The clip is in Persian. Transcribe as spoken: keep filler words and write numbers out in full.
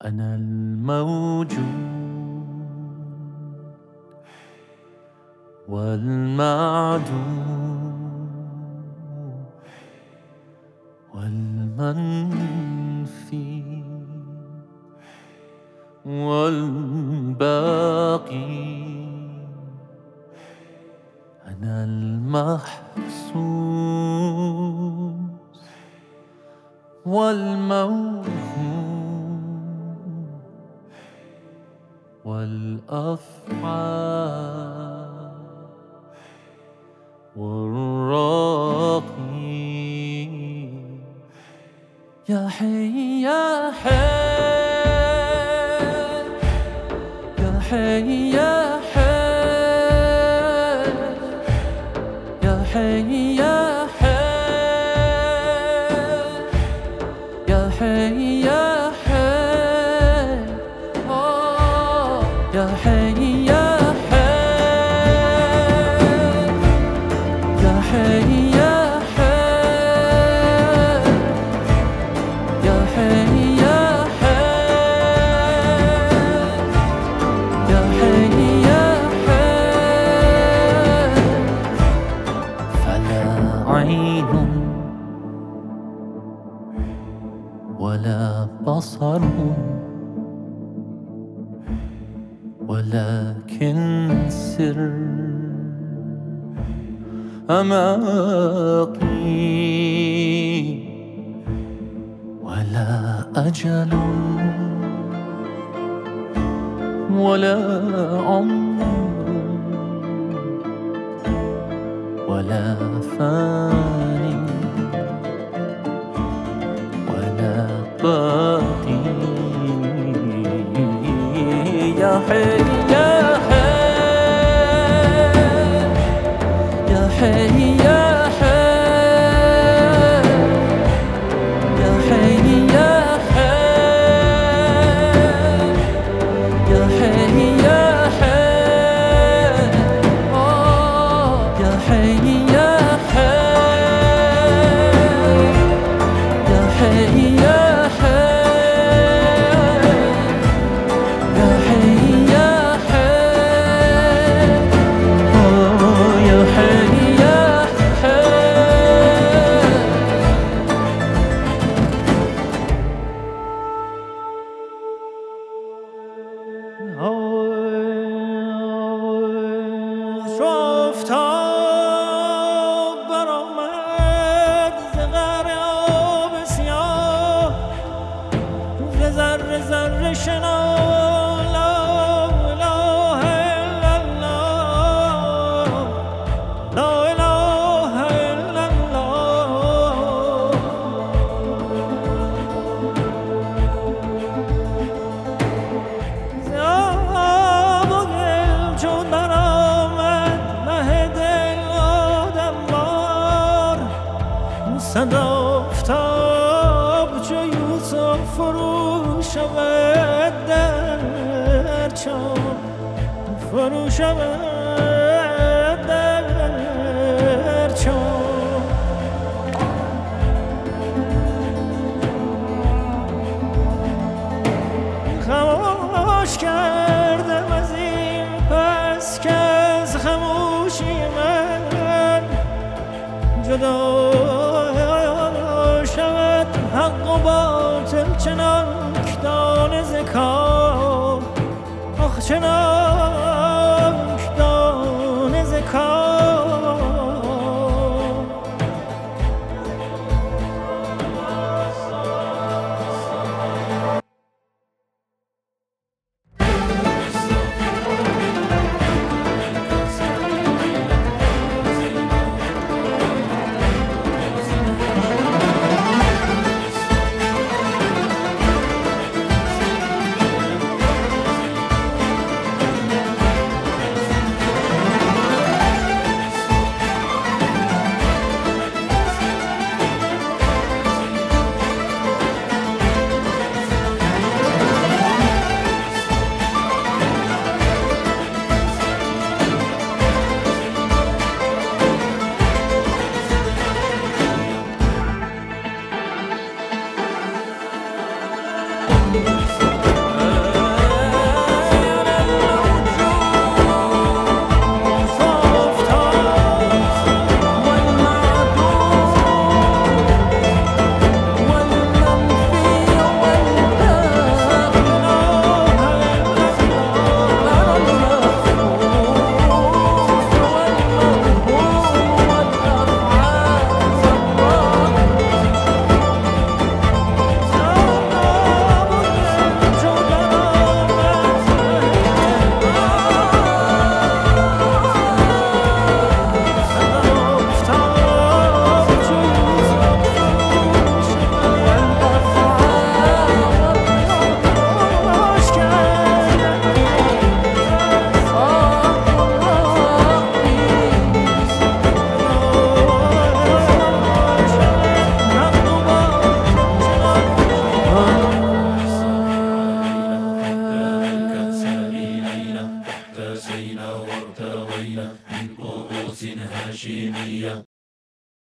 أنا الموجود والمعدوم والمنفي والباقي. أنا المحسوس والموهوم والأفعال والراقي. يا حي يا حي يا حي يا حي يا حي يا حي يا حي يا حي آه يا حي يا حي يا حي يا حي يا حي يا حي يا حي يا حي. فلا عين ولا بصر ولكن سر أماقي، ولا أجل ولا عمر ولا فاني ولا باقي. يا حي يا حي يا حي يا حي يا حي يا حي يا حي يا حي آه يا حي يا حي يا حي يا حي يا حي يا حي آه يا حي يا حي. شفتم برآمد ز قعر آب سیاه، ز ذره ذره شنا لا اله الا الله، لا اله الا الله. ز آب و گل چون برآمد مه دل آدموار، صد آفتاب چو یوسف فرو شود در چاه، فرو شود در چاه. خاموش کردم از این پس که از خاموشی من جدا شود حق و باطل، چنانک دانه ز کار، آخ چنانک دانه ز کار. We'll be right back. وارتسينا وارتوينا من كؤوس هاشمية